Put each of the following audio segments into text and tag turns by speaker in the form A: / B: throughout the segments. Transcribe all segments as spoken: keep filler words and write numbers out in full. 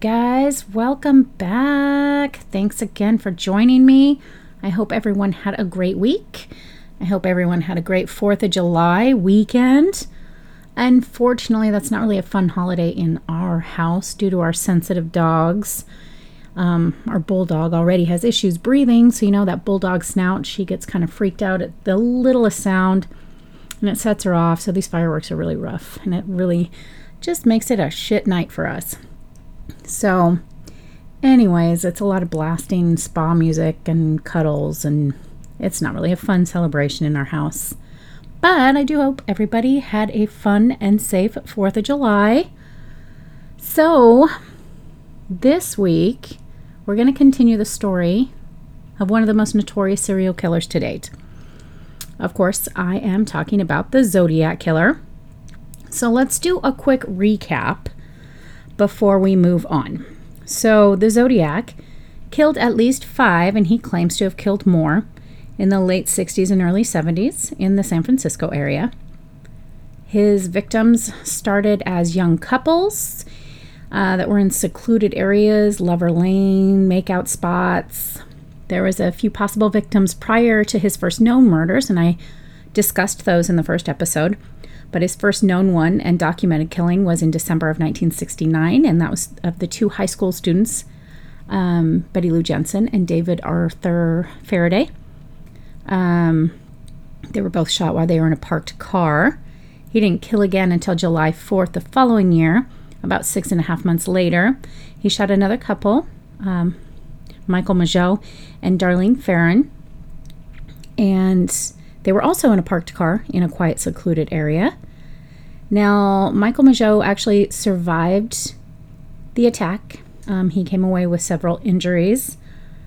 A: guys? Welcome back. Thanks again for joining me. I hope everyone had a great week. I hope everyone had a great fourth of July weekend. Unfortunately, that's not really a fun holiday in our house due to our sensitive dogs. Um, our bulldog already has issues breathing, so you know that bulldog snout, she gets kind of freaked out at the littlest sound, and it sets her off. So these fireworks are really rough, and it really just makes it a shit night for us. So anyways, it's a lot of blasting spa music and cuddles, and it's not really a fun celebration in our house. But I do hope everybody had a fun and safe fourth of July. So this week, we're going to continue the story of one of the most notorious serial killers to date. Of course, I am talking about the Zodiac Killer. So let's do a quick recap before we move on. So the Zodiac killed at least five, and he claims to have killed more, in the late sixties and early seventies in the San Francisco area. His victims started as young couples uh, that were in secluded areas, Lover Lane, makeout spots. There was a few possible victims prior to his first known murders, and I discussed those in the first episode. But his first known one and documented killing was in December of nineteen sixty-nine, and that was of the two high school students, um, Betty Lou Jensen and David Arthur Faraday. Um, they were both shot while they were in a parked car. He didn't kill again until July fourth the following year, about six and a half months later. He shot another couple, um, Michael Mageau and Darlene Ferrin, and they were also in a parked car in a quiet, secluded area. Now, Michael Mageau actually survived the attack. Um, he came away with several injuries.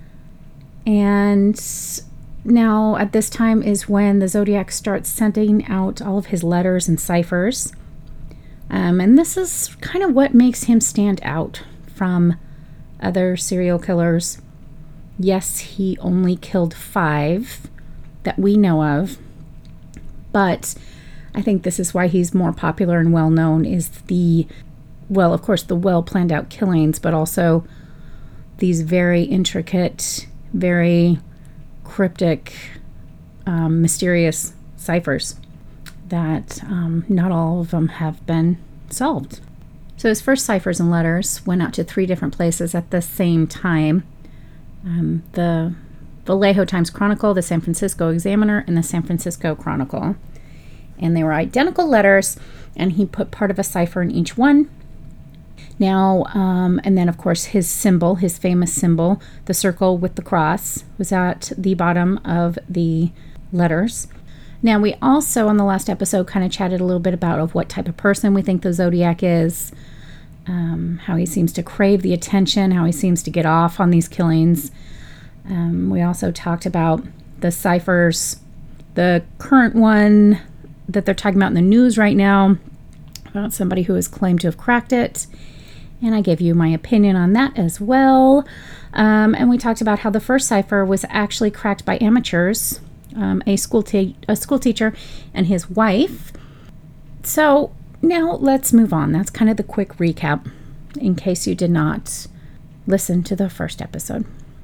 A: And now, at this time is when the Zodiac starts sending out all of his letters and ciphers. Um, and this is kind of what makes him stand out from other serial killers. Yes, he only killed five that we know of, but I think this is why he's more popular and well known, is the, well, of course, the well planned out killings, but also these very intricate, very cryptic, um, mysterious ciphers that um, not all of them have been solved. So his first ciphers and letters went out to three different places at the same time. Um, the Vallejo Times Chronicle, the San Francisco Examiner, and the San Francisco Chronicle. And they were identical letters, and he put part of a cipher in each one. Now, um, and then, of course, his symbol, his famous symbol, the circle with the cross, was at the bottom of the letters. Now, we also, on the last episode, kind of chatted a little bit about of what type of person we think the Zodiac is, um, how he seems to crave the attention, how he seems to get off on these killings. Um, we also talked about the ciphers, the current one that they're talking about in the news right now, about somebody who has claimed to have cracked it. And I gave you my opinion on that as well. Um, and we talked about how the first cipher was actually cracked by amateurs, um, a school te- a school teacher and his wife. So now let's move on. That's kind of the quick recap in case you did not listen to the first episode.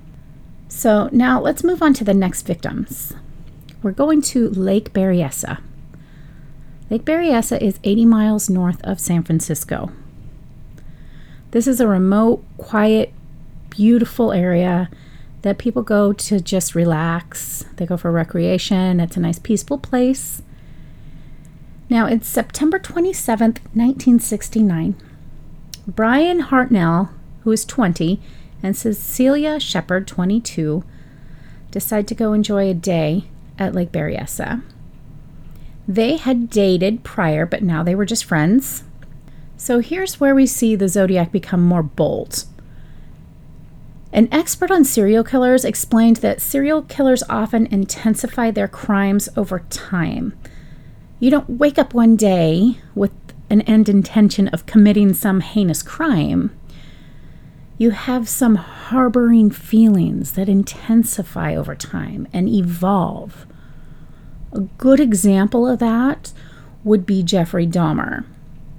A: So now let's move on to the next victims. We're going to Lake Berryessa. Lake Berryessa is eighty miles north of San Francisco. This is a remote, quiet, beautiful area that people go to just relax. They go for recreation. It's a nice, peaceful place. Now, it's September twenty-seventh, nineteen sixty-nine. Brian Hartnell, who is twenty, and Cecilia Shepard, twenty-two, decide to go enjoy a day at Lake Berryessa. They had dated prior, but now they were just friends. So here's where we see the Zodiac become more bold. An expert on serial killers explained that serial killers often intensify their crimes over time. You don't wake up one day with an end intention of committing some heinous crime. You have some harboring feelings that intensify over time and evolve. A good example of that would be Jeffrey Dahmer.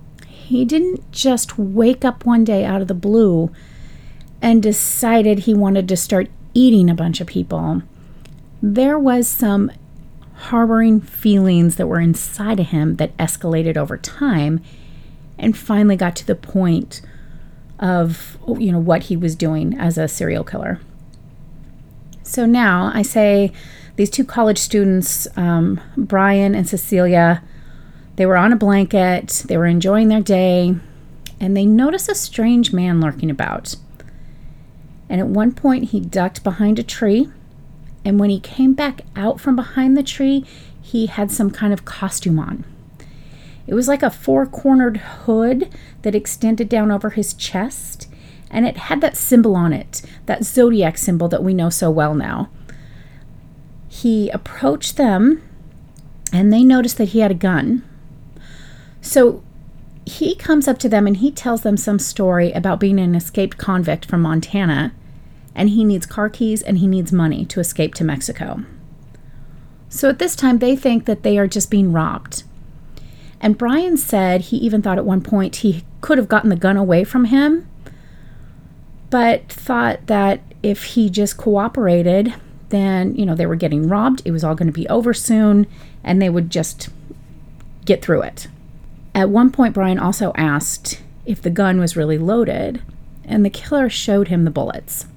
A: he didn't just wake up one day out of the blue and decided he wanted to start eating a bunch of people. There was some harboring feelings that were inside of him that escalated over time and finally got to the point of, you know, what he was doing as a serial killer. So now I say these two college students, um, Brian and Cecilia, they were on a blanket, they were enjoying their day, and they noticed a strange man lurking about. And at one point he ducked behind a tree, and when he came back out from behind the tree, he had some kind of costume on. It was like a four-cornered hood that extended down over his chest, and it had that symbol on it, that zodiac symbol that we know so well now. He approached them, and they noticed that he had a gun. So he comes up to them and he tells them some story about being an escaped convict from Montana, and he needs car keys and he needs money to escape to Mexico. So at this time, they think that they are just being robbed. And Brian said he even thought at one point he could have gotten the gun away from him, but thought that if he just cooperated, then, you know, they were getting robbed, it was all going to be over soon, and they would just get through it. At one point, Brian also asked if the gun was really loaded, and the killer showed him the bullets.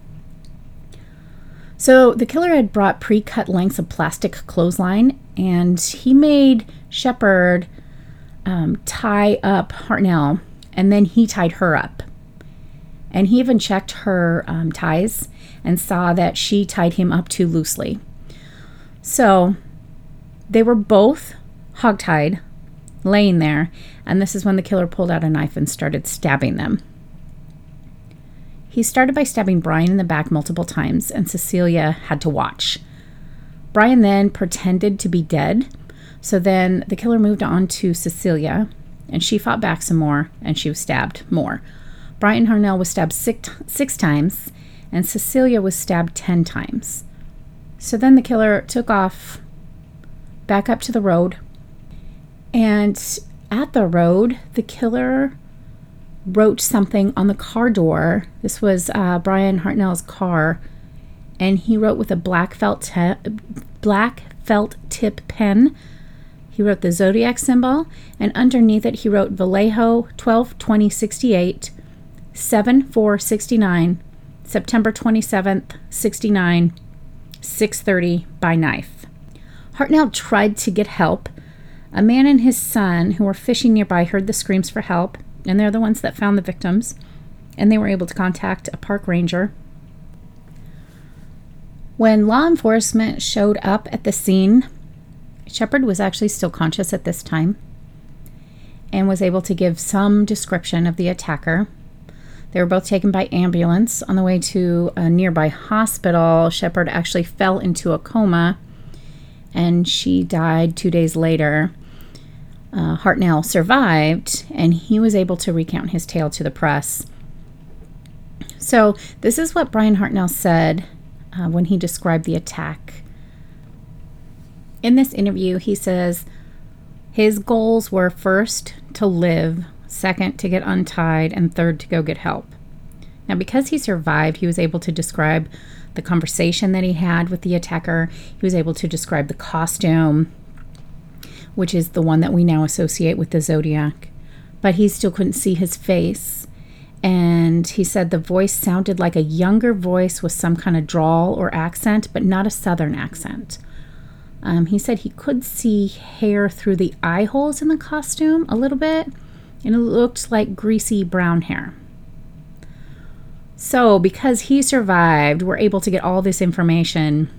A: So the killer had brought pre-cut lengths of plastic clothesline, and he made Shepard um, tie up Hartnell, and then he tied her up. And he even checked her um, ties and saw that she tied him up too loosely. So they were both hogtied, laying there, and this is when the killer pulled out a knife and started stabbing them. He started by stabbing Brian in the back multiple times, and Cecilia had to watch. Brian then pretended to be dead, so then the killer moved on to Cecilia, and she fought back some more, and she was stabbed more. Brian Hartnell was stabbed six, six times, and Cecilia was stabbed ten times. So then the killer took off back up to the road, and at the road, the killer wrote something on the car door. This was uh, Brian Hartnell's car, and he wrote with a black felt te- black felt tip pen. He wrote the zodiac symbol, and underneath it he wrote Vallejo twelve twenty sixty-eight, seven four sixty-nine, September twenty-seventh, sixty-nine, six thirty by knife. Hartnell tried to get help. A man and his son who were fishing nearby heard the screams for help, and they're the ones that found the victims, and they were able to contact a park ranger. When law enforcement showed up at the scene, Shepard was actually still conscious at this time and was able to give some description of the attacker. They were both taken by ambulance. On the way to a nearby hospital, Shepard actually fell into a coma, and she died two days later. Uh, Hartnell survived, and he was able to recount his tale to the press. So this is what Brian Hartnell said uh, when he described the attack. In this interview, he says his goals were first to live, second to get untied, and third to go get help. Now, because he survived, he was able to describe the conversation that he had with the attacker. He was able to describe the costume, which is the one that we now associate with the Zodiac. But he still couldn't see his face. And he said the voice sounded like a younger voice with some kind of drawl or accent, but not a Southern accent. Um, he said he could see hair through the eye holes in the costume a little bit, and it looked like greasy brown hair. So because he survived, we're able to get all this information.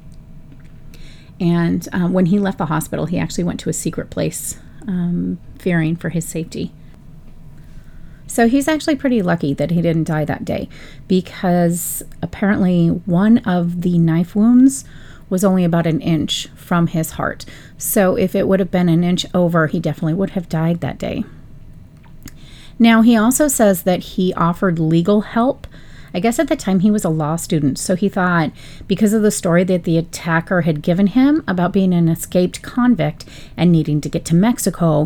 A: And um, when he left the hospital, he actually went to a secret place, um, fearing for his safety. So he's actually pretty lucky that he didn't die that day, because apparently one of the knife wounds was only about an inch from his heart. So if it would have been an inch over, he definitely would have died that day. Now, he also says that he offered legal help. I guess at the time he was a law student, so he thought because of the story that the attacker had given him about being an escaped convict and needing to get to Mexico,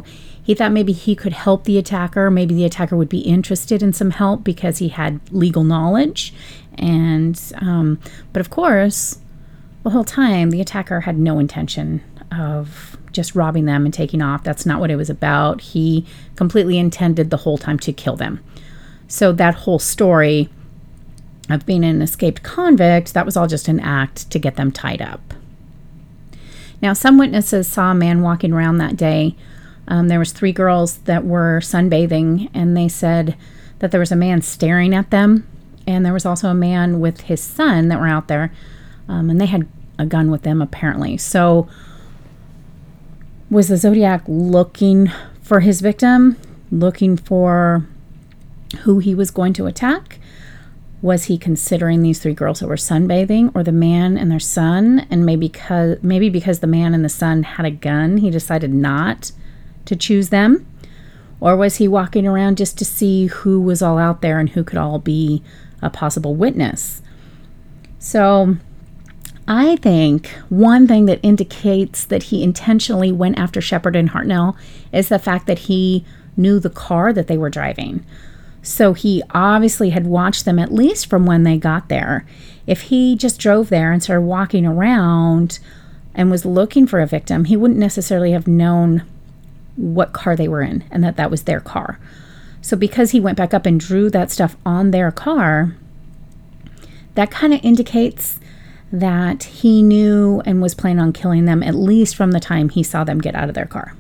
A: He thought maybe he could help the attacker. Maybe the attacker would be interested in some help because he had legal knowledge. And, um, but of course, the whole time, the attacker had no intention of just robbing them and taking off. That's not what it was about. He completely intended the whole time to kill them. So that whole story of being an escaped convict, that was all just an act to get them tied up. Now, some witnesses saw a man walking around that day. Um, there was three girls that were sunbathing, and they said that there was a man staring at them. And there was also a man with his son that were out there, um, and they had a gun with them, apparently. So was the Zodiac looking for his victim, looking for who he was going to attack? Was he considering these three girls that were sunbathing, or the man and their son? And maybe because, maybe because the man and the son had a gun, he decided not to choose them? Or was he walking around just to see who was all out there and who could all be a possible witness? So I think one thing that indicates that he intentionally went after Shepard and Hartnell is the fact that he knew the car that they were driving. So he obviously had watched them at least from when they got there. If he just drove there and started walking around and was looking for a victim, he wouldn't necessarily have known what car they were in and that that was their car. So because he went back up and drew that stuff on their car, that kind of indicates that he knew and was planning on killing them at least from the time he saw them get out of their car.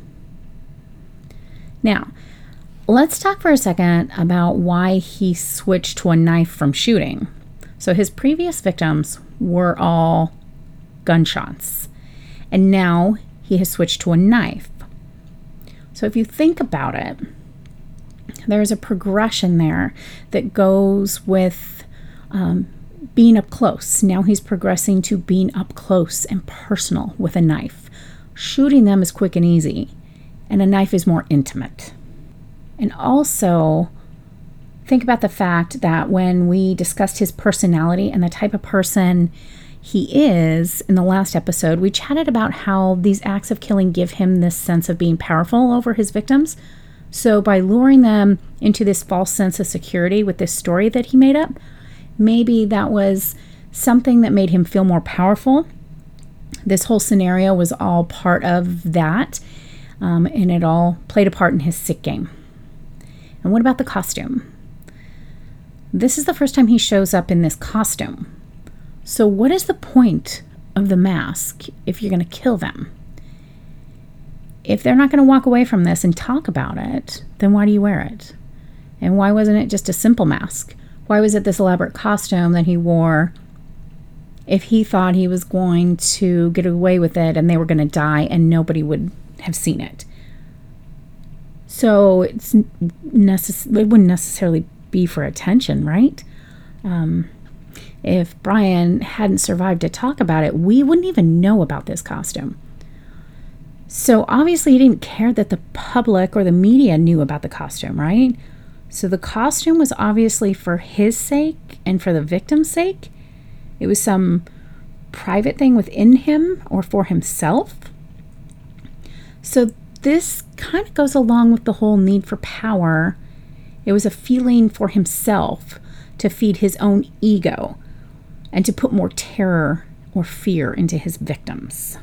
A: Now, let's talk for a second about why he switched to a knife from shooting. So his previous victims were all gunshots, and now he has switched to a knife. So if you think about it, there's a progression there that goes with um, being up close. Now he's progressing to being up close and personal with a knife. Shooting them is quick and easy, and a knife is more intimate. And also, think about the fact that when we discussed his personality and the type of person he is in the last episode, we chatted about how these acts of killing give him this sense of being powerful over his victims. So by luring them into this false sense of security with this story that he made up, maybe that was something that made him feel more powerful. This whole scenario was all part of that, um, and it all played a part in his sick game. And what about the costume? This is the first time he shows up in this costume. So what is the point of the mask if you're going to kill them? If they're not going to walk away from this and talk about it, then why do you wear it? And why wasn't it just a simple mask? Why was it this elaborate costume that he wore if he thought he was going to get away with it and they were going to die and nobody would have seen it? So it's necess- it wouldn't necessarily be for attention, right? Um, if Brian hadn't survived to talk about it, we wouldn't even know about this costume. So obviously he didn't care that the public or the media knew about the costume, right? So the costume was obviously for his sake and for the victim's sake. It was some private thing within him or for himself. So this kind of goes along with the whole need for power. It was a feeling for himself to feed his own ego and to put more terror or fear into his victims.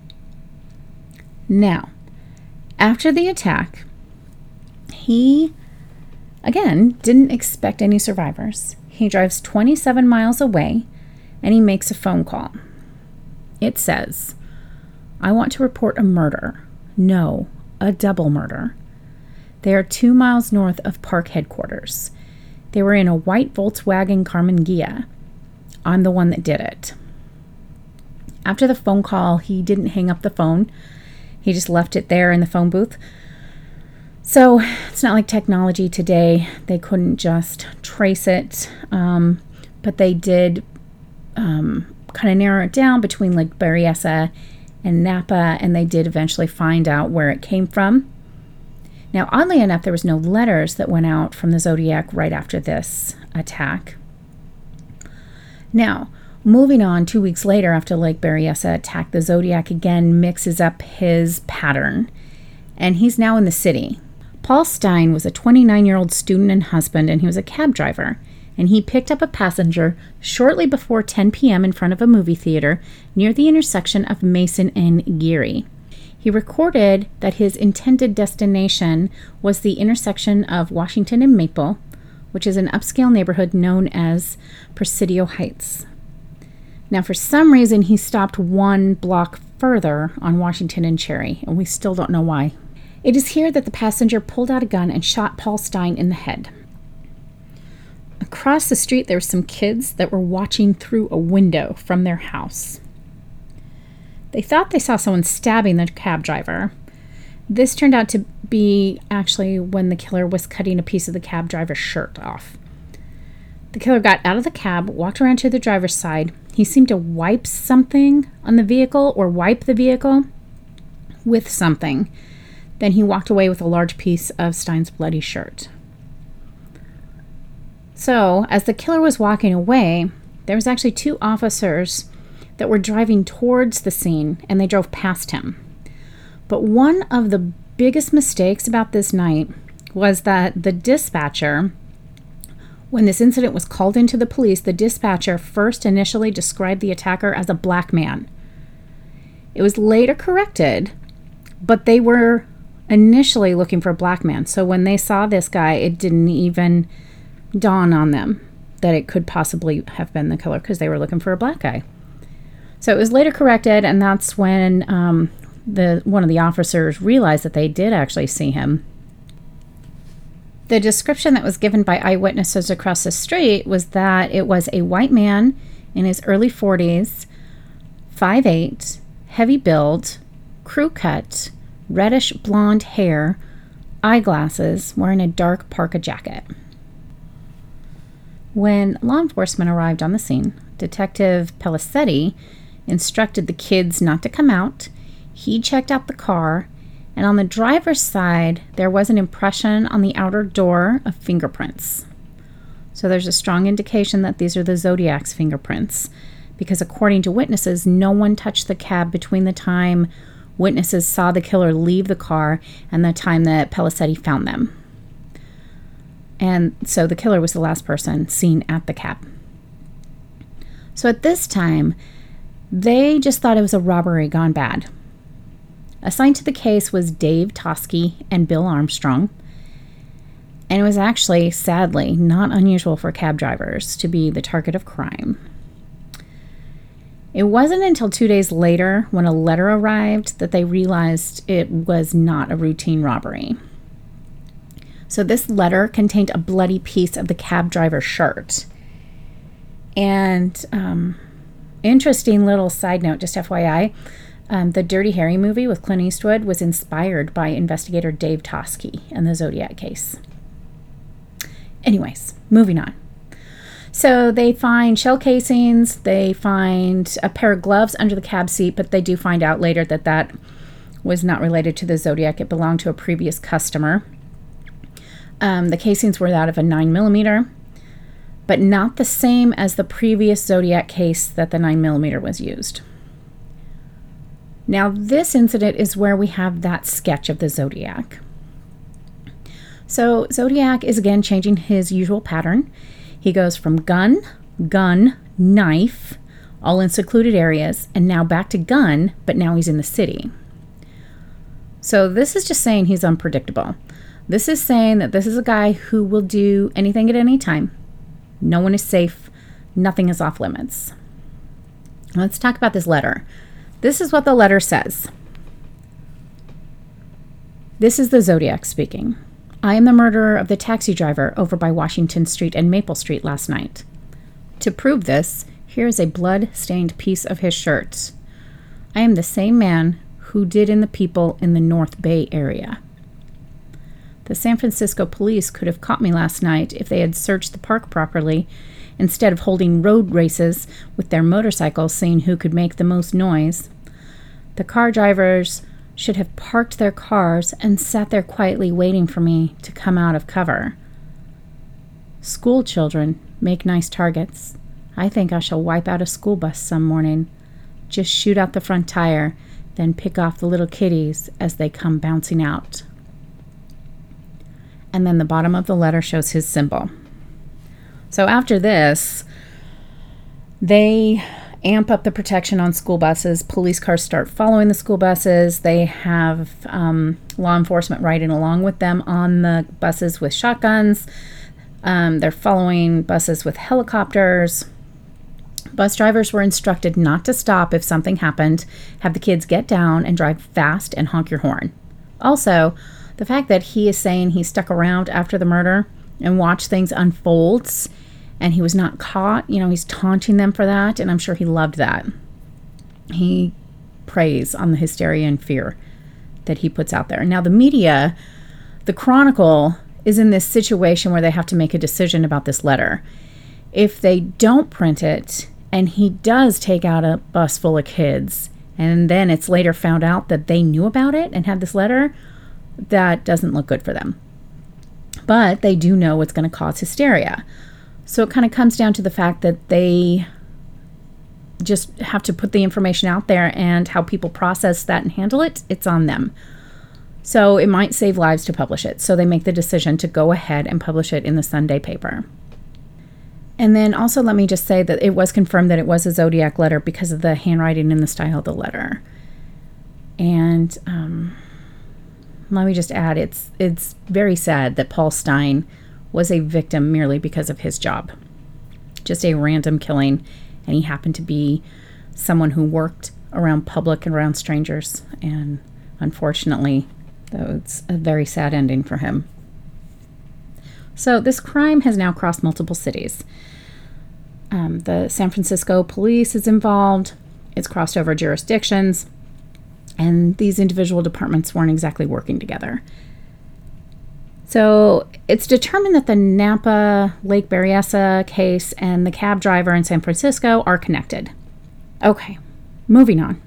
A: Now, after the attack, he, again, didn't expect any survivors. He drives twenty-seven miles away and he makes a phone call. It says, "I want to report a murder. No, a double murder. They are two miles north of park headquarters. They were in a white Volkswagen Karmann Ghia. I'm the one that did it." After the phone call, he didn't hang up the phone. He just left it there in the phone booth. So it's not like technology today. They couldn't just trace it, um, but they did um, kind of narrow it down between Lake Berryessa and Napa, and they did eventually find out where it came from. Now, oddly enough, there was no letters that went out from the Zodiac right after this attack. Now, moving on, two weeks later after Lake Berryessa attack, the Zodiac again mixes up his pattern. and he's now in the city. Paul Stine was a twenty-nine-year-old student and husband, and he was a cab driver. And he picked up a passenger shortly before ten p.m. in front of a movie theater near the intersection of Mason and Geary. He recorded that his intended destination was the intersection of Washington and Maple, which is an upscale neighborhood known as Presidio Heights. Now, for some reason, he stopped one block further on Washington and Cherry, and we still don't know why. It is here that the passenger pulled out a gun and shot Paul Stine in the head. Across the street, there were some kids that were watching through a window from their house. They thought they saw someone stabbing the cab driver. This turned out to be actually when the killer was cutting a piece of the cab driver's shirt off. The killer got out of the cab, walked around to the driver's side. He seemed to wipe something on the vehicle or wipe the vehicle with something. Then he walked away with a large piece of Stine's bloody shirt. So, as the killer was walking away, there was actually two officers that were driving towards the scene, and they drove past him. But one of the biggest mistakes about this night was that the dispatcher, when this incident was called into the police, the dispatcher first initially described the attacker as a black man. It was later corrected, but they were initially looking for a black man. So when they saw this guy, it didn't even dawn on them that it could possibly have been the killer because they were looking for a black guy. So it was later corrected, and that's when um, the one of the officers realized that they did actually see him. The description that was given by eyewitnesses across the street was that it was a white man in his early forties, five foot eight, heavy build, crew cut, reddish blonde hair, eyeglasses, wearing a dark parka jacket. When law enforcement arrived on the scene, Detective Pellicetti instructed the kids not to come out. He checked out the car, and on the driver's side, there was an impression on the outer door of fingerprints. So there's a strong indication that these are the Zodiac's fingerprints, because according to witnesses, no one touched the cab between the time witnesses saw the killer leave the car and the time that Pellicetti found them. And so the killer was the last person seen at the cab. So at this time, they just thought it was a robbery gone bad. Assigned to the case was Dave Toschi and Bill Armstrong. And it was actually, sadly, not unusual for cab drivers to be the target of crime. It wasn't until two days later, when a letter arrived, that they realized it was not a routine robbery. So this letter contained a bloody piece of the cab driver's shirt. And um, interesting little side note, just F Y I, um, the Dirty Harry movie with Clint Eastwood was inspired by investigator Dave Toschi and the Zodiac case. Anyways, moving on. So they find shell casings, they find a pair of gloves under the cab seat, but they do find out later that that was not related to the Zodiac. It belonged to a previous customer. Um, the casings were that of a nine millimeter, but not the same as the previous Zodiac case that the nine millimeter was used. Now, this incident is where we have that sketch of the Zodiac. So Zodiac is again changing his usual pattern. He goes from gun, gun, knife, all in secluded areas, and now back to gun, but now he's in the city. So this is just saying he's unpredictable. This is saying that this is a guy who will do anything at any time. No one is safe. Nothing is off limits. Let's talk about this letter. This is what the letter says. This is the Zodiac speaking. I am the murderer of the taxi driver over by Washington Street and Maple Street last night. To prove this, here is a blood-stained piece of his shirt. I am the same man who did in the people in the North Bay area. The San Francisco police could have caught me last night if they had searched the park properly, instead of holding road races with their motorcycles, seeing who could make the most noise. The car drivers should have parked their cars and sat there quietly waiting for me to come out of cover. School children make nice targets. I think I shall wipe out a school bus some morning. Just shoot out the front tire, then pick off the little kitties as they come bouncing out. And then the bottom of the letter shows his symbol. So after this, they amp up the protection on school buses. Police cars start following the school buses. They have um, law enforcement riding along with them on the buses with shotguns. Um, they're following buses with helicopters. Bus drivers were instructed not to stop if something happened, have the kids get down and drive fast and honk your horn. Also, the fact that he is saying he stuck around after the murder and watched things unfold and he was not caught, you know, he's taunting them for that, and I'm sure he loved that. He preys on the hysteria and fear that he puts out there. Now, the media, the Chronicle, is in this situation where they have to make a decision about this letter. If they don't print it, and he does take out a bus full of kids, and then it's later found out that they knew about it and had this letter, that doesn't look good for them. But they do know it's going to cause hysteria. So it kind of comes down to the fact that they just have to put the information out there, and how people process that and handle it, it's on them. So it might save lives to publish it. So they make the decision to go ahead and publish it in the Sunday paper. And then also let me just say that it was confirmed that it was a Zodiac letter because of the handwriting and the style of the letter. And um, let me just add, it's it's very sad that Paul Stine was a victim merely because of his job. Just a random killing, and he happened to be someone who worked around public and around strangers. And unfortunately, though, it's a very sad ending for him. So this crime has now crossed multiple cities. Um, the San Francisco police is involved. It's crossed over jurisdictions. And these individual departments weren't exactly working together. So it's determined that the Napa Lake Berryessa case and the cab driver in San Francisco are connected. Okay, moving on.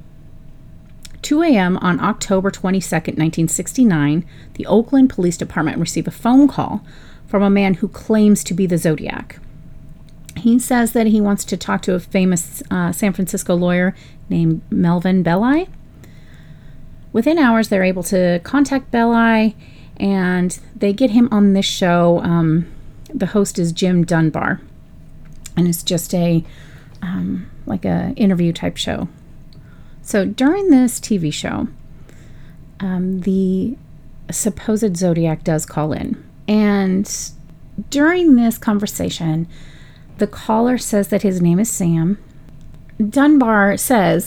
A: two a.m. on October twenty-second, nineteen sixty-nine, the Oakland Police Department received a phone call from a man who claims to be the Zodiac. He says that he wants to talk to a famous uh, San Francisco lawyer named Melvin Belli. Within hours, they're able to contact Belli, and they get him on this show. Um, the host is Jim Dunbar, and it's just a um, like a interview type show. So during this T V show, um, the supposed Zodiac does call in. And during this conversation, the caller says that his name is Sam. Dunbar says,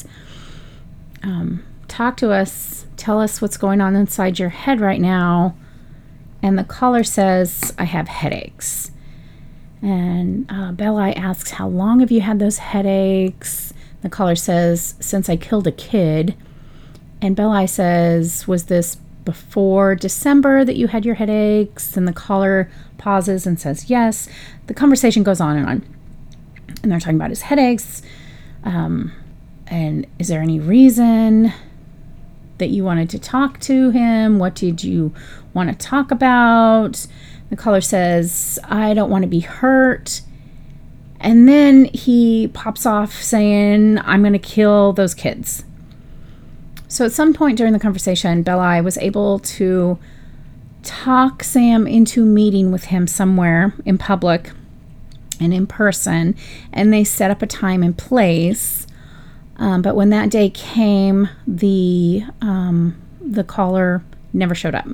A: um, talk to us, tell us what's going on inside your head right now. And the caller says, I have headaches. And uh, Belli asks, how long have you had those headaches? The caller says, since I killed a kid. And Belli says, was this before December that you had your headaches? And the caller pauses and says, yes. The conversation goes on and on. And they're talking about his headaches. Um, and is there any reason that you wanted to talk to him? What did you want to talk about? The caller says, I don't want to be hurt. And then he pops off saying, I'm going to kill those kids. So at some point during the conversation, Belli was able to talk Sam into meeting with him somewhere in public and in person. And they set up a time and place. Um, but when that day came, the um, the caller never showed up.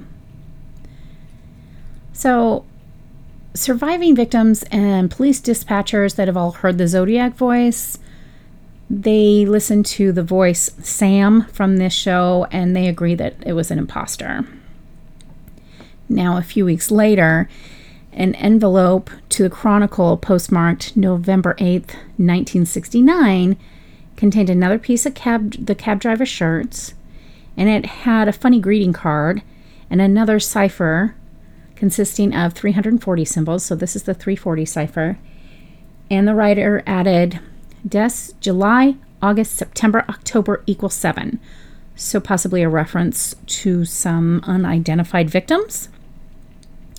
A: So surviving victims and police dispatchers that have all heard the Zodiac voice, they listen to the voice Sam from this show, and they agree that it was an imposter. Now, a few weeks later, an envelope to the Chronicle postmarked November eighth, nineteen sixty-nine, contained another piece of cab, the cab driver's shirts, and it had a funny greeting card and another cipher consisting of three hundred forty symbols. So this is the three forty cipher. And the writer added, Des, July, August, September, October equals seven. So possibly a reference to some unidentified victims.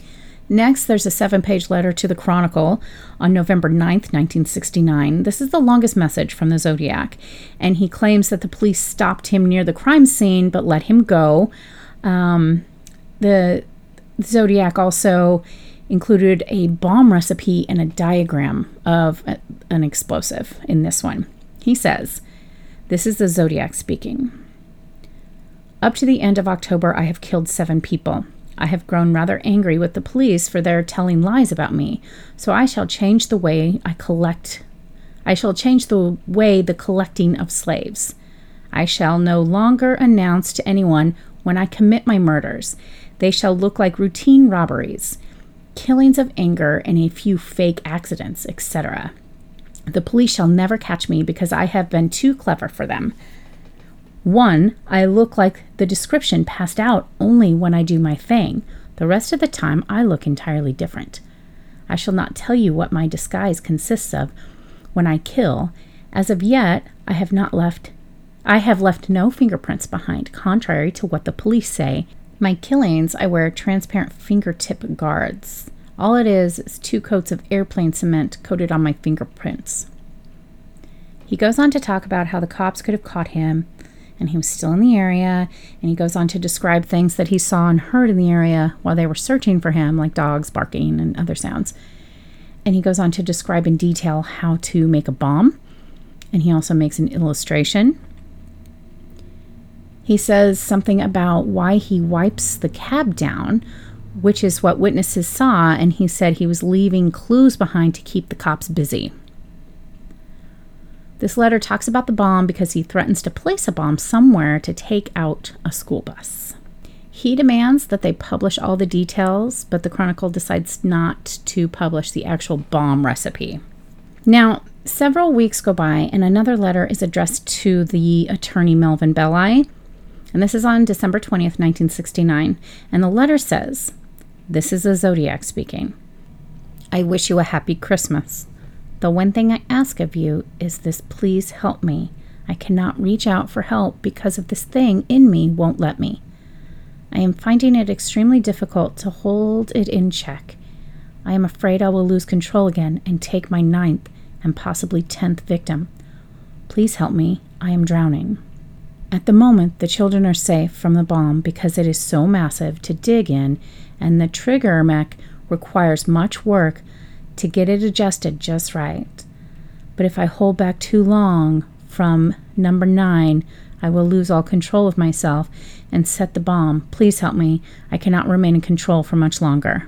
A: Next, there's a seven-page letter to the Chronicle on November ninth, nineteen sixty-nine. This is the longest message from the Zodiac, and he claims that the police stopped him near the crime scene but let him go. Um, the Zodiac also included a bomb recipe and a diagram of a, an explosive in this one. He says, this is the Zodiac speaking. Up to the end of October, I have killed seven people. I have grown rather angry with the police for their telling lies about me, so I shall change the way I collect. I shall change the way the collecting of slaves. I shall no longer announce to anyone when I commit my murders. They shall look like routine robberies, killings of anger, and a few fake accidents, et cetera. The police shall never catch me because I have been too clever for them. One, I look like the description passed out only when I do my thing. The rest of the time, I look entirely different. I shall not tell you what my disguise consists of when I kill. As of yet, I have not left. I have left no fingerprints behind, contrary to what the police say. My killings, I wear transparent fingertip guards. All it is is two coats of airplane cement coated on my fingerprints. He goes on to talk about how the cops could have caught him, and he was still in the area, and he goes on to describe things that he saw and heard in the area while they were searching for him, like dogs barking and other sounds. And he goes on to describe in detail how to make a bomb, and he also makes an illustration. He says something about why he wipes the cab down, which is what witnesses saw, and he said he was leaving clues behind to keep the cops busy. This letter talks about the bomb because he threatens to place a bomb somewhere to take out a school bus. He demands that they publish all the details, but the Chronicle decides not to publish the actual bomb recipe. Now, several weeks go by, and another letter is addressed to the attorney Melvin Belli, and this is on December twentieth, nineteen sixty-nine, and the letter says, this is the Zodiac speaking. I wish you a happy Christmas. The one thing I ask of you is this: please help me. I cannot reach out for help because of this thing in me won't let me. I am finding it extremely difficult to hold it in check. I am afraid I will lose control again and take my ninth and possibly tenth victim. Please help me. I am drowning. At the moment, the children are safe from the bomb because it is so massive to dig in, and the trigger mech requires much work to get it adjusted just right. But if I hold back too long from number nine, I will lose all control of myself and set the bomb. Please help me. I cannot remain in control for much longer.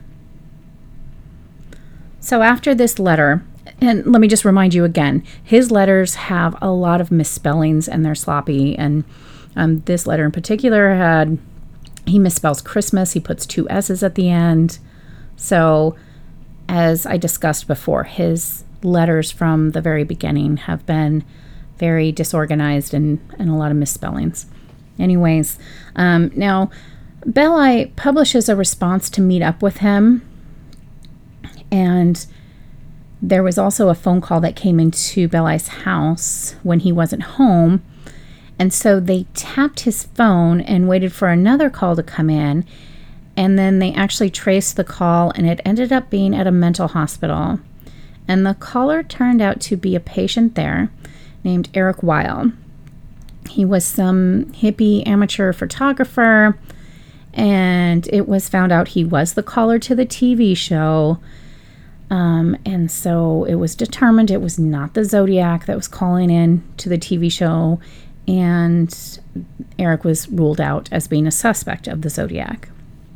A: So after this letter, and let me just remind you again, his letters have a lot of misspellings and they're sloppy. And um, this letter in particular had, he misspells Christmas. He puts two S's at the end. So as I discussed before, his letters from the very beginning have been very disorganized and, and a lot of misspellings. Anyways, um, now Belli publishes a response to meet up with him, and there was also a phone call that came into Belli's house when he wasn't home, and so they tapped his phone and waited for another call to come in. And then they actually traced the call, and it ended up being at a mental hospital. And the caller turned out to be a patient there named Eric Weil. He was some hippie amateur photographer, and it was found out he was the caller to the T V show. Um, and so it was determined it was not the Zodiac that was calling in to the T V show, and Eric was ruled out as being a suspect of the Zodiac.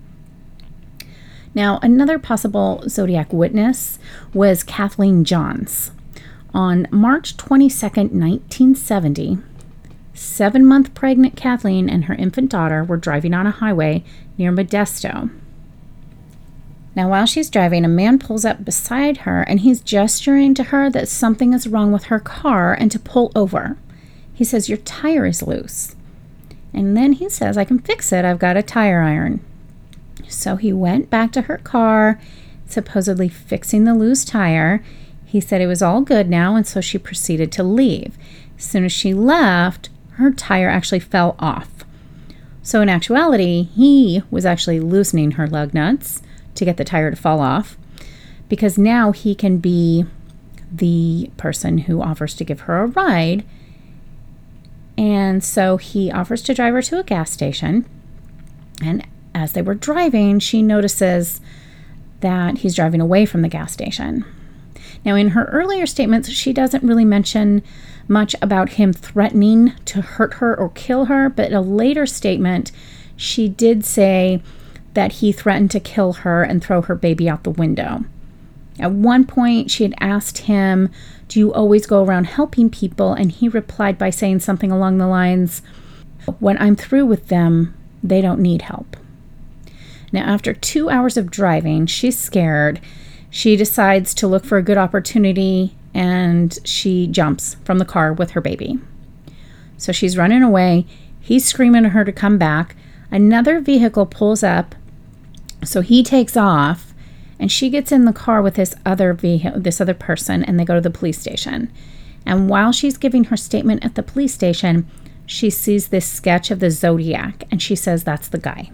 A: Now, another possible Zodiac witness was Kathleen Johns. On March twenty-second, nineteen seventy, seven-month pregnant Kathleen and her infant daughter were driving on a highway near Modesto. Now, while she's driving, a man pulls up beside her, and he's gesturing to her that something is wrong with her car and to pull over. He says, "Your tire is loose." And then he says, "I can fix it. I've got a tire iron." So he went back to her car, supposedly fixing the loose tire. He said it was all good now, and so she proceeded to leave. As soon as she left, her tire actually fell off. So in actuality, he was actually loosening her lug nuts to get the tire to fall off, because now he can be the person who offers to give her a ride. And so he offers to drive her to a gas station. And as they were driving, she notices that he's driving away from the gas station. Now, in her earlier statements, she doesn't really mention much about him threatening to hurt her or kill her, but in a later statement, she did say that he threatened to kill her and throw her baby out the window. At one point, she had asked him, "Do you always go around helping people?" And he replied by saying something along the lines, "When I'm through with them, they don't need help." Now, after two hours of driving, she's scared. She decides to look for a good opportunity, and she jumps from the car with her baby. So she's running away. He's screaming at her to come back. Another vehicle pulls up, so he takes off, and she gets in the car with this other vehicle, this other person, and they go to the police station. And while she's giving her statement at the police station, she sees this sketch of the Zodiac, and she says that's the guy.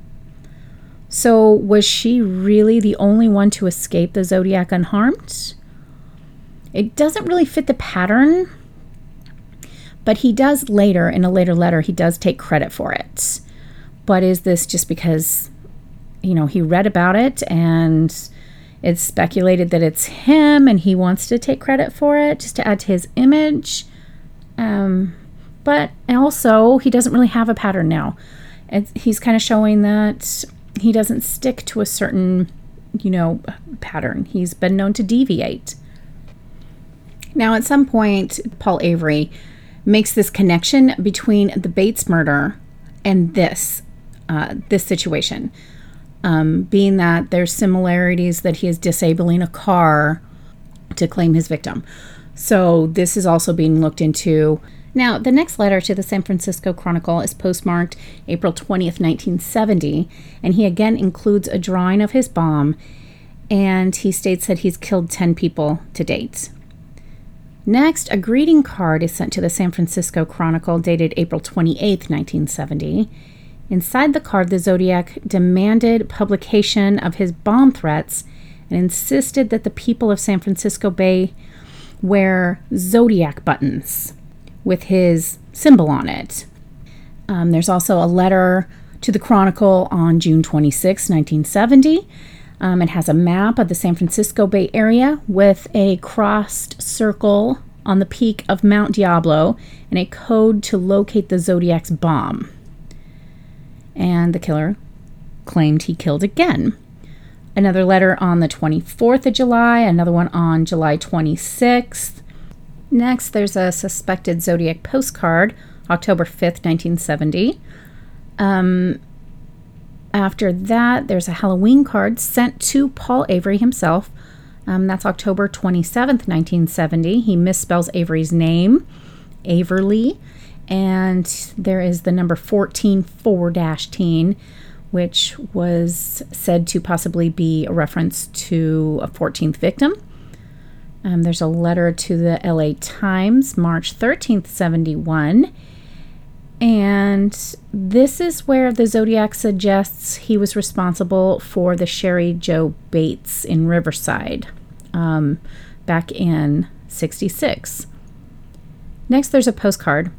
A: So was she really the only one to escape the Zodiac unharmed? It doesn't really fit the pattern, but he does later, in a later letter, he does take credit for it. But is this just because, you know, he read about it and it's speculated that it's him and he wants to take credit for it just to add to his image? Um, but also, he doesn't really have a pattern now. It's, he's kind of showing that he doesn't stick to a certain, you know, pattern. He's been known to deviate. Now, at some point, Paul Avery makes this connection between the Bates murder and this, uh, this situation. Um, being that there's similarities that he is disabling a car to claim his victim. So this is also being looked into. Now, the next letter to the San Francisco Chronicle is postmarked April twentieth, nineteen seventy, and he again includes a drawing of his bomb, and he states that he's killed ten people to date. Next, a greeting card is sent to the San Francisco Chronicle dated April twenty-eighth, nineteen seventy. Inside the card, the Zodiac demanded publication of his bomb threats and insisted that the people of San Francisco Bay wear Zodiac buttons with his symbol on it. Um, there's also a letter to the Chronicle on June twenty-sixth, nineteen seventy. Um, it has a map of the San Francisco Bay Area with a crossed circle on the peak of Mount Diablo and a code to locate the Zodiac's bomb. And the killer claimed he killed again. Another letter on the twenty-fourth of July, another one on July twenty-sixth. Next, there's a suspected Zodiac postcard, October fifth, nineteen seventy. Um, after that, there's a Halloween card sent to Paul Avery himself. Um, that's October twenty-seventh, nineteen seventy. He misspells Avery's name, Averly. And there is the number fourteen four teen, which was said to possibly be a reference to a fourteenth victim. Um, there's a letter to the L A Times, March thirteenth, seventy-one. And this is where the Zodiac suggests he was responsible for the Sherry Joe Bates in Riverside um, back in sixty-six. Next, there's a postcard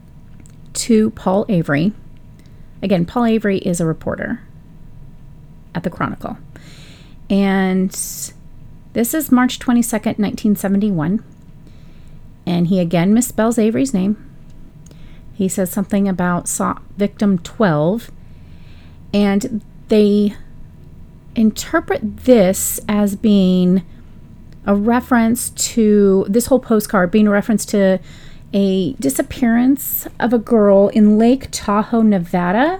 A: to Paul Avery. Again, Paul Avery is a reporter at the Chronicle. And this is March twenty-second, nineteen seventy-one. And he again misspells Avery's name. He says something about sought victim twelve. And they interpret this as being a reference to, this whole postcard being a reference to a disappearance of a girl in Lake Tahoe, Nevada.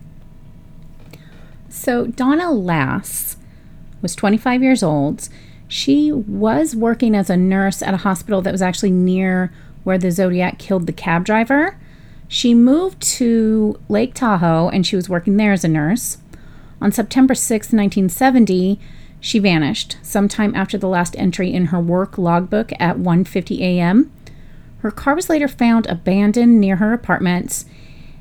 A: So Donna Lass was twenty-five years old. She was working as a nurse at a hospital that was actually near where the Zodiac killed the cab driver. She moved to Lake Tahoe and she was working there as a nurse. On September sixth, nineteen seventy, she vanished sometime after the last entry in her work logbook at one fifty a.m. Her car was later found abandoned near her apartment,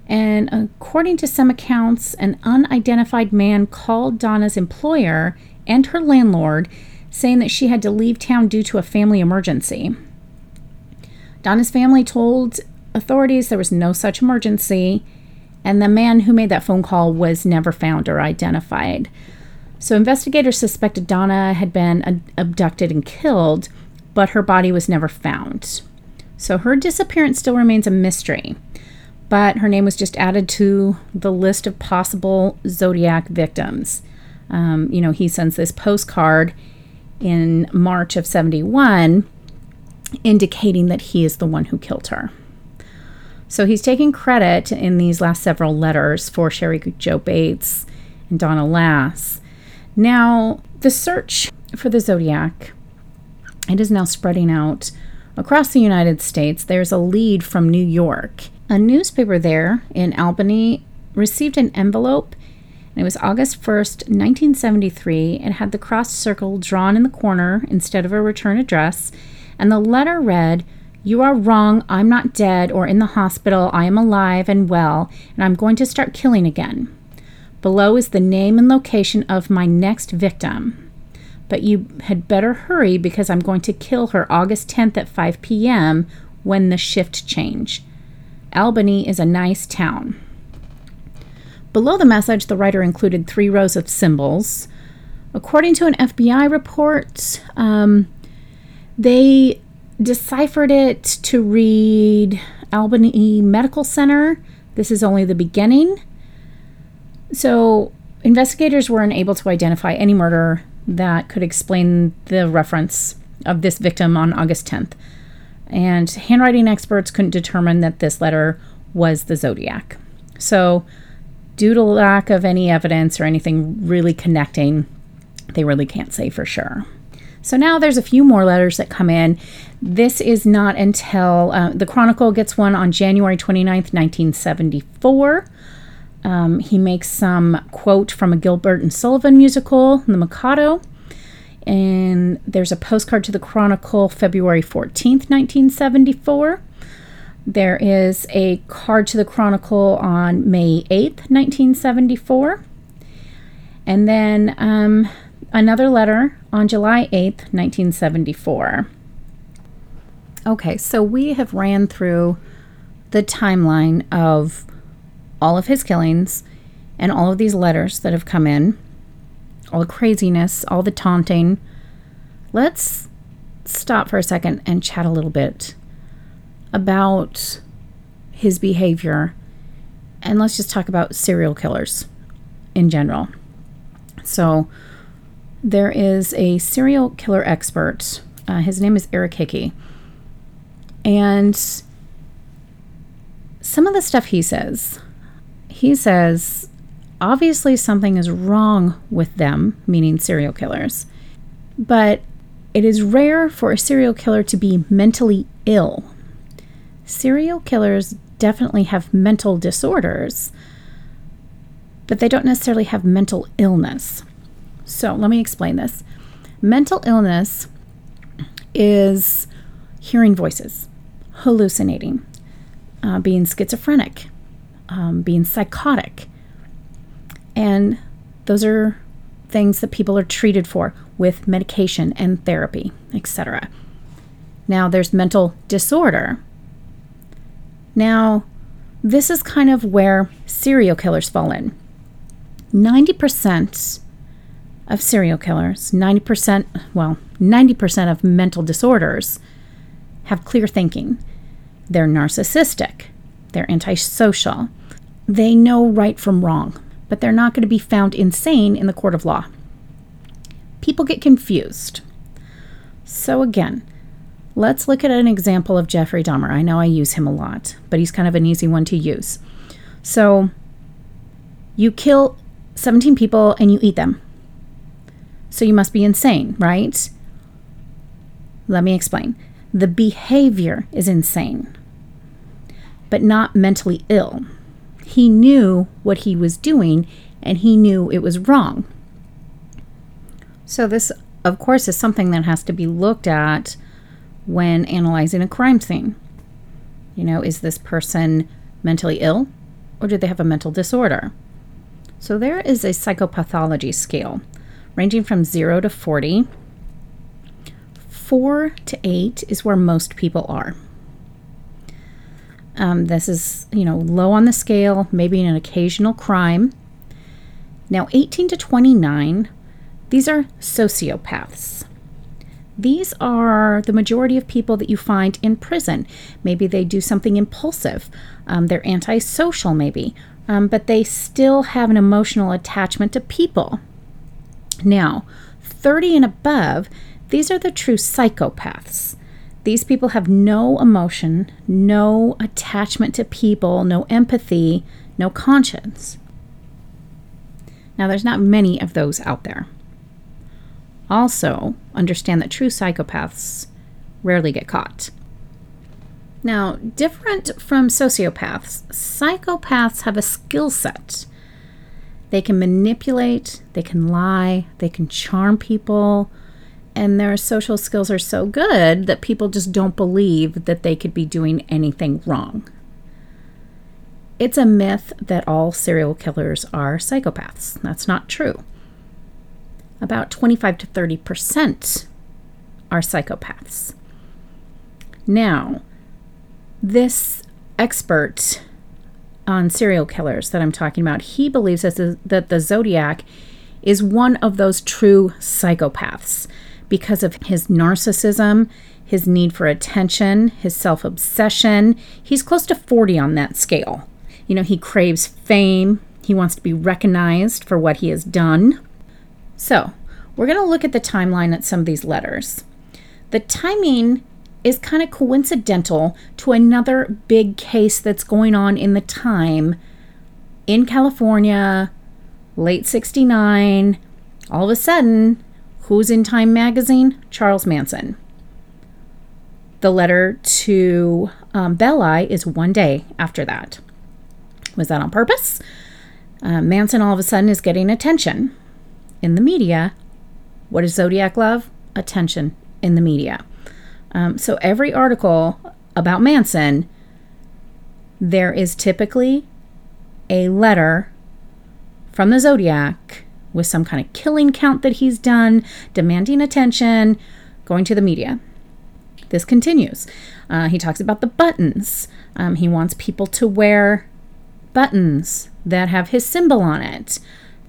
A: And according to some accounts, an unidentified man called Donna's employer and her landlord, saying that she had to leave town due to a family emergency. Donna's family told authorities there was no such emergency, and the man who made that phone call was never found or identified. So investigators suspected Donna had been abducted and killed, but her body was never found. So her disappearance still remains a mystery, but her name was just added to the list of possible Zodiac victims. Um, you know, he sends this postcard in March of seventy-one indicating that he is the one who killed her. So he's taking credit in these last several letters for Cheri Jo Bates and Donna Lass. Now, the search for the Zodiac, it is now spreading out across the United States. There's a lead from New York. A newspaper there in Albany received an envelope, and it was August first, nineteen seventy-three. It had the cross circle drawn in the corner instead of a return address, and the letter read, "You are wrong. I'm not dead or in the hospital. I am alive and well, and I'm going to start killing again. Below is the name and location of my next victim. But you had better hurry because I'm going to kill her August tenth at five p.m. when the shift change. Albany is a nice town." Below the message, the writer included three rows of symbols. According to an F B I report, um, they deciphered it to read Albany Medical Center. This is only the beginning. So investigators weren't able to identify any murder that could explain the reference of this victim on August tenth. And handwriting experts couldn't determine that this letter was the Zodiac. So due to lack of any evidence or anything really connecting, they really can't say for sure. So now there's a few more letters that come in. This is not until uh, the Chronicle gets one on January twenty-ninth, nineteen seventy-four. Um, he makes some quote from a Gilbert and Sullivan musical, The Mikado. And there's a postcard to the Chronicle February fourteenth, nineteen seventy-four. There is a card to the Chronicle on May eighth, nineteen seventy-four. And then um, another letter on July eighth, nineteen seventy-four. Okay, so we have ran through the timeline of all of his killings and all of these letters that have come in, all the craziness, all the taunting. Let's stop for a second and chat a little bit about his behavior, and let's just talk about serial killers in general. So there is a serial killer expert. Uh, his name is Eric Hickey. And some of the stuff he says, he says, obviously something is wrong with them, meaning serial killers, but it is rare for a serial killer to be mentally ill. Serial killers definitely have mental disorders, but they don't necessarily have mental illness. So let me explain this. Mental illness is hearing voices, hallucinating, uh, being schizophrenic, um, being psychotic. And those are things that people are treated for with medication and therapy, et cetera. Now there's mental disorder. Now, this is kind of where serial killers fall in. ninety percent of serial killers, ninety percent, well, ninety percent of mental disorders have clear thinking. They're narcissistic. They're antisocial. They know right from wrong, but they're not going to be found insane in the court of law. People get confused. So again, let's look at an example of Jeffrey Dahmer. I know I use him a lot, but he's kind of an easy one to use. So you kill seventeen people and you eat them. So you must be insane, right? Let me explain. The behavior is insane, but not mentally ill. He knew what he was doing and he knew it was wrong. So this, of course, is something that has to be looked at when analyzing a crime scene. You know, is this person mentally ill? or do they have a mental disorder? So there is a psychopathology scale ranging from zero to forty. Four to eight is where most people are. Um, this is, you know, low on the scale, maybe an occasional crime. Now, eighteen to twenty-nine, these are sociopaths. These are the majority of people that you find in prison. Maybe they do something impulsive. Um, they're antisocial, maybe, um, but they still have an emotional attachment to people. Now, thirty and above, these are the true psychopaths. These people have no emotion, no attachment to people, no empathy, no conscience. Now, there's not many of those out there. Also, understand that true psychopaths rarely get caught. Now, different from sociopaths, psychopaths have a skill set. They can manipulate, they can lie, they can charm people, and their social skills are so good that people just don't believe that they could be doing anything wrong. It's a myth that all serial killers are psychopaths. That's not true. About twenty-five to thirty percent are psychopaths. Now, this expert on serial killers that I'm talking about, he believes that the, that the Zodiac is one of those true psychopaths because of his narcissism, his need for attention, his self-obsession. He's close to forty on that scale. You know, he craves fame. He wants to be recognized for what he has done. So, we're going to look at the timeline at some of these letters. The timing is kind of coincidental to another big case that's going on in the time in California, late sixty-nine. All of a sudden, who's in Time magazine? Charles Manson. The letter to um, Belli is one day after that. Was that on purpose? Uh, Manson all of a sudden is getting attention in the media. What does Zodiac love? Attention in the media. Um, so every article about Manson, there is typically a letter from the Zodiac with some kind of killing count that he's done, demanding attention, going to the media. This continues. Uh, he talks about the buttons. Um, he wants people to wear buttons that have his symbol on it.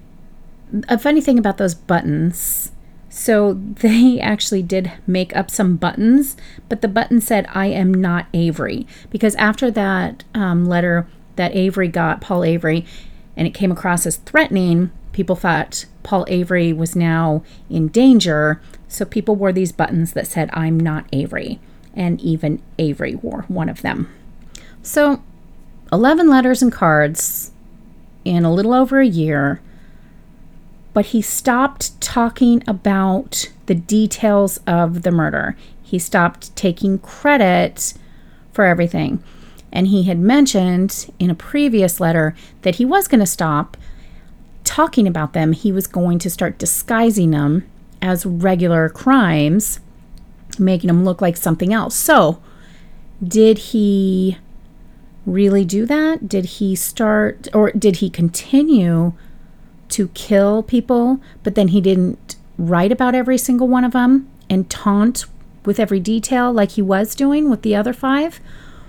A: A funny thing about those buttons, so they actually did make up some buttons, but the button said, "I am not Avery," because after that um, letter that Avery got, Paul Avery, and it came across as threatening, people thought Paul Avery was now in danger, so people wore these buttons that said, "I'm not Avery," and even Avery wore one of them. So, eleven letters and cards in a little over a year, but he stopped talking about the details of the murder. He stopped taking credit for everything. And he had mentioned in a previous letter that he was going to stop talking about them. He was going to start disguising them as regular crimes, making them look like something else. So, did he really do that? Did he start, or did he continue to kill people, but then he didn't write about every single one of them and taunt with every detail like he was doing with the other five?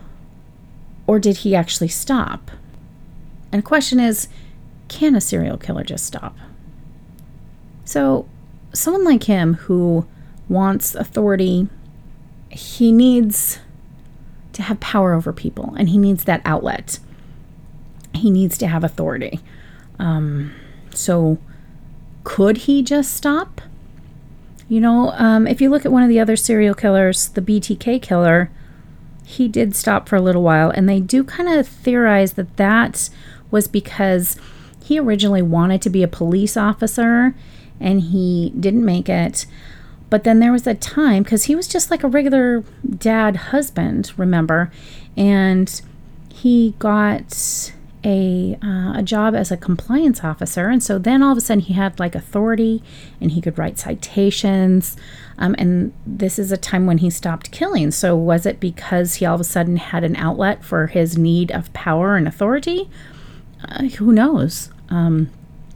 A: Or did he actually stop? And the question is, can a serial killer just stop? So, someone like him who wants authority, he needs to have power over people, and he needs that outlet. He needs to have authority. Um, so, could he just stop? You know, um, if you look at one of the other serial killers, the B T K killer, he did stop for a little while, and they do kind of theorize that that was because he originally wanted to be a police officer, and he didn't make it. But then there was a time, because he was just like a regular dad husband, remember, and he got a uh, a job as a compliance officer, and so then all of a sudden he had like authority, and he could write citations, um, and this is a time when he stopped killing. So was it because he all of a sudden had an outlet for his need of power and authority, Uh, who knows? Um,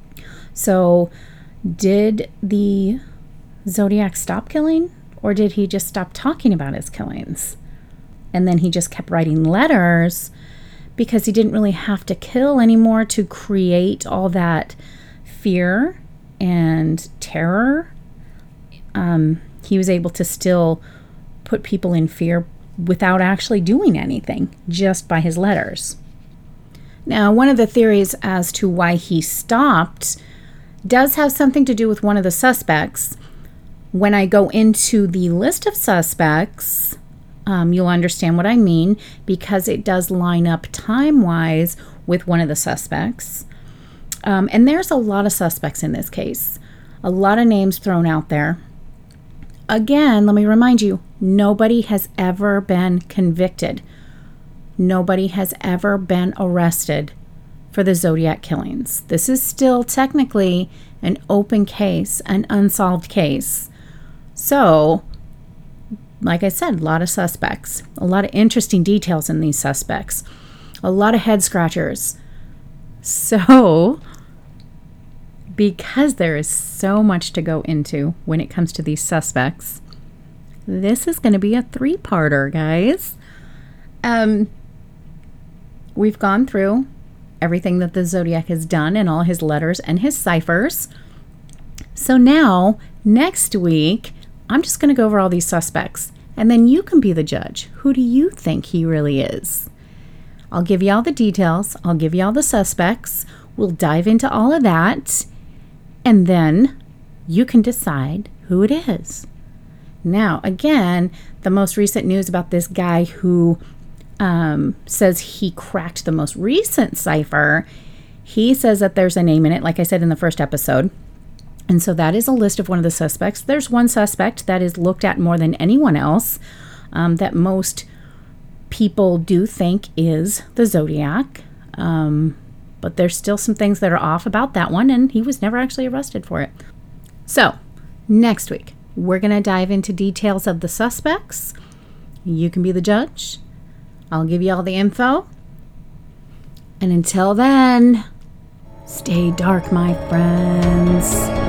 A: so did the Zodiac stop killing, or did he just stop talking about his killings? And then he just kept writing letters because he didn't really have to kill anymore to create all that fear and terror. Um, he was able to still put people in fear without actually doing anything, just by his letters. Now, one of the theories as to why he stopped does have something to do with one of the suspects. When I go into the list of suspects, um, you'll understand what I mean, because it does line up time-wise with one of the suspects. Um, and there's a lot of suspects in this case. A lot of names thrown out there. Again, let me remind you, nobody has ever been convicted. Nobody has ever been arrested for the Zodiac killings. This is still technically an open case, an unsolved case. So, like I said, a lot of suspects, a lot of interesting details in these suspects, a lot of head scratchers. So, because there is so much to go into when it comes to these suspects, this is going to be a three-parter, guys. Um, we've gone through everything that the Zodiac has done and all his letters and his ciphers. So now, next week, I'm just going to go over all these suspects, and then you can be the judge. Who do you think he really is? I'll give you all the details. I'll give you all the suspects. We'll dive into all of that, and then you can decide who it is. Now, again, the most recent news about this guy who um, says he cracked the most recent cipher, he says that there's a name in it, like I said in the first episode. And so that is a list of one of the suspects. There's one suspect that is looked at more than anyone else, um, that most people do think is the Zodiac. Um, but there's still some things that are off about that one, and he was never actually arrested for it. So, next week, we're going to dive into details of the suspects. You can be the judge. I'll give you all the info. And until then, stay dark, my friends.